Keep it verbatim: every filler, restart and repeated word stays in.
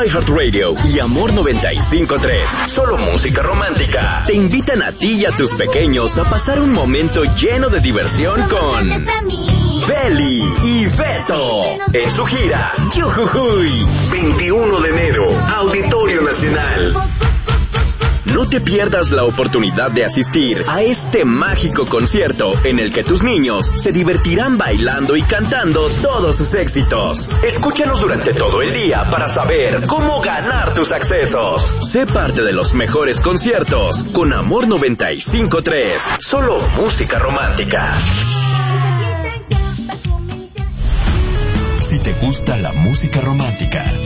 iHeartRadio y Amor noventa y cinco punto tres, solo música romántica, te invitan a ti y a tus pequeños a pasar un momento lleno de diversión con Beli y Beto en su gira Yujujuy, veintiuno de enero, Auditorio Nacional. No te pierdas la oportunidad de asistir a este mágico concierto en el que tus niños se divertirán bailando y cantando todos sus éxitos. Escúchanos durante todo el día para saber cómo ganar tus accesos. Sé parte de los mejores conciertos con Amor noventa y cinco punto tres. Solo música romántica. Si te gusta la música romántica,